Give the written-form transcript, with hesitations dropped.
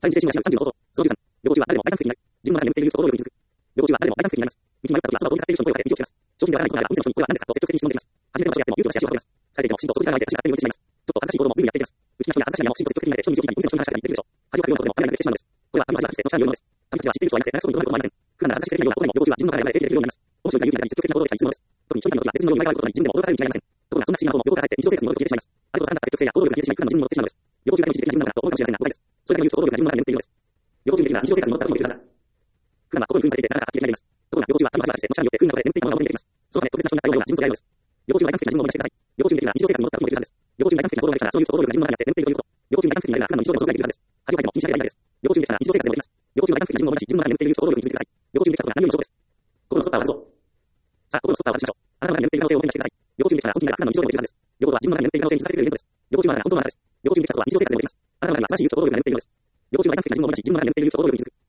社員精神が30の報道。その13。旅行中は誰もマイダンフになる。自分の中に眠っていると行動力に気づく。旅行中は誰もマイダンフになります。道に迷った時はそばを通りかかっている人の声をかけて道を聞きます。商品ではないことならお店の人にこれは何ですかと積極的に質問できます。初めての場所であっても勇気を出し足を運びます。されていてもきちんと掃除がないで足が勝手に動いてしまいます。ちょっと恥ずかしい行動も無理にやっていきます。内気な人や恥ずかしい山をきちんと積極的にやって人に気づきにお店の人に話し方が言ってるでしょう。恥をかくようなことでも誰が言ってしまうのです。これは旅の初めての知らないようなものです。旅先では知っている人はいなくて長そうに驚くことはありません。普段なら恥ずかしくてようなことでも旅行中は自分の中で流れているようになります。面白いな勇気なり積極的な行動できたりするものです。特に長距離の時は別人のように前があることに自分でも驚かされるに違いありません。ところがそんな不思議なことも旅行から帰って日常生活に戻ると消えてしまいます。ある程度下がった積極性や行動力が消えてしまい普段の自分に戻ってしまうのです。旅行中だけに自分の中だと思うかもしれませんが誤解です。それだけ言うと行動力が自分の中に眠っているのです。旅行中にできるなら日常生活に戻った時も言ってください。普段は心に封鎖されていてなかなか発揮できないです。ところが旅行中は頭が開いての力によって不運なことで眠っているものが戻ってきます。そのため特別な人になったような自分と出会えるのです。旅行中に大胆不敵な自分を思い出してください。旅行中にできるなら日常生活に戻った時も言ってくださいです。旅行中に大胆不敵な行動ができたらそういう行動力が自分の中にあって眠っているということ。旅行中に大胆不敵になれば普段の日常でもそうができるはずです。恥をかいても気にしないでいいです。旅行中にできたら日常生活に戻ります。旅行中に大胆不敵な自分を思い出し自分の中に眠っていると行動力に気づいてください。旅行中にできたことが何よりもそうです。心の外は外そう。さあ、心の外は外しましょう。あなたの中に眠っている可能性を思い出してください。旅行中にできたら本当になら普段の日常でもできるはずです。旅行は自分の中に眠っている可能性に気づかせてくれるイベントです。旅行中に学んだら本当のあなたです。旅行中にできたことは日常生活に戻ります。あなたの中には素晴らしい勇気と行動力が眠っているのです。旅行中に大胆不敵な自分を思い出し自分の中に眠っていると行動力に気づく。